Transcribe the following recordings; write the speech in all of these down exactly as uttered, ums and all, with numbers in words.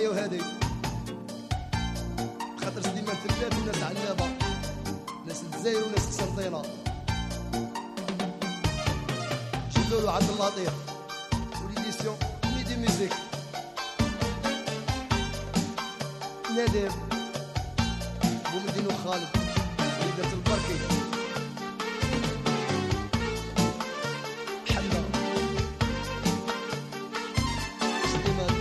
ايوا هادي خاطر سليمان ثلاث وناس عنابه ناس الجزائر وناس قسنطينه جلولو عبد اللطيف وليديسيون ميدي ميوزيك نادم بومدين وخالد وليدات البركي حنا سليمان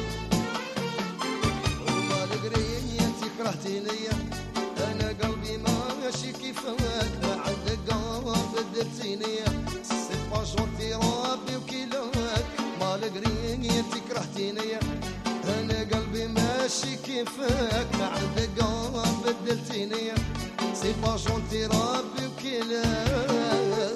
وما القريني انتي كرهتيني انا قلبي ماشي كيفك ما عندك قلب درتيني سي با جونتي ربي وكيلك ما القريني انتي كرهتيني انا قلبي ماشي كيفك ما عندك قلب بدلتيني سي با جونتي ربي وكيلك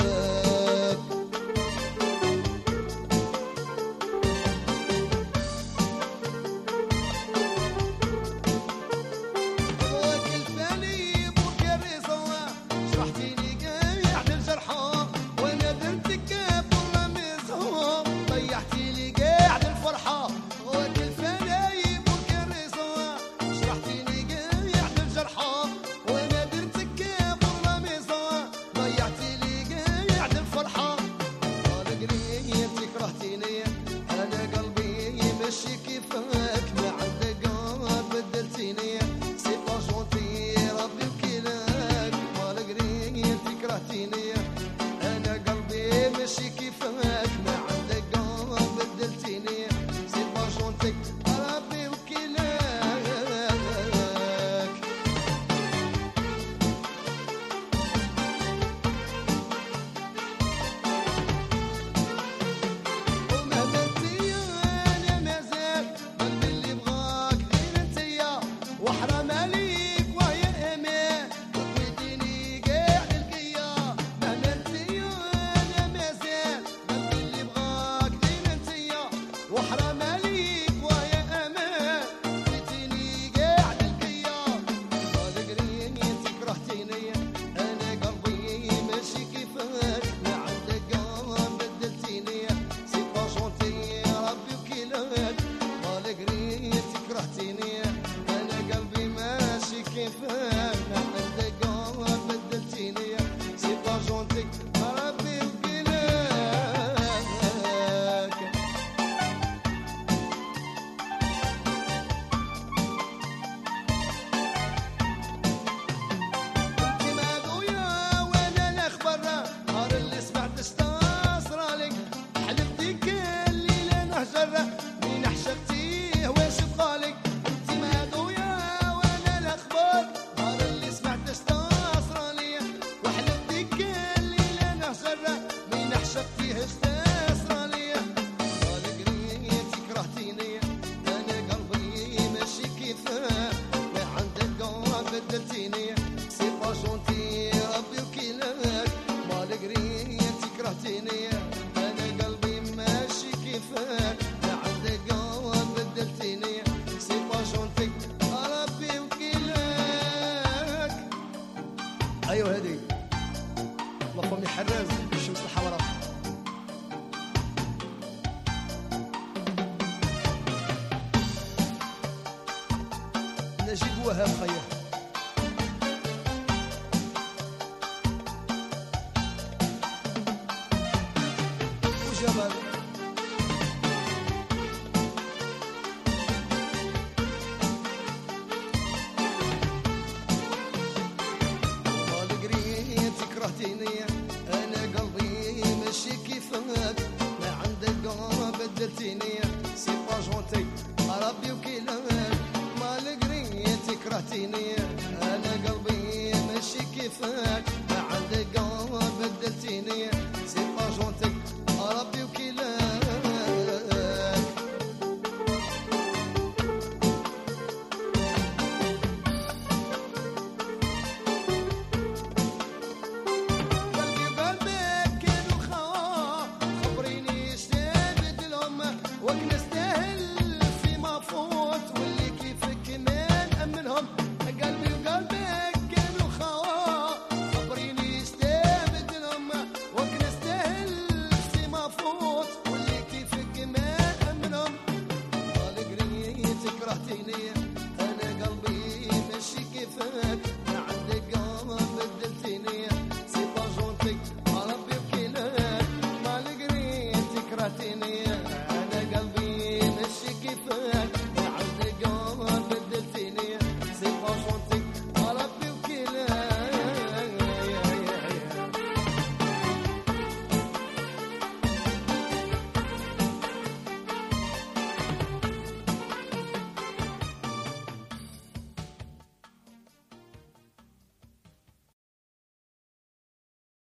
ايوا هادي لافامي حراز الشمس الحمراء نجيب وهاب خير وجمال انا قلبي ماشي كيفك ما عندك قلب بدلتيني سي با جونتي ربي وكيلك ما لقريتي كرهتيني انا قلبي ماشي كيفك ما عندك قلب بدلتيني سي با جونتي ربي وكيلك وكنست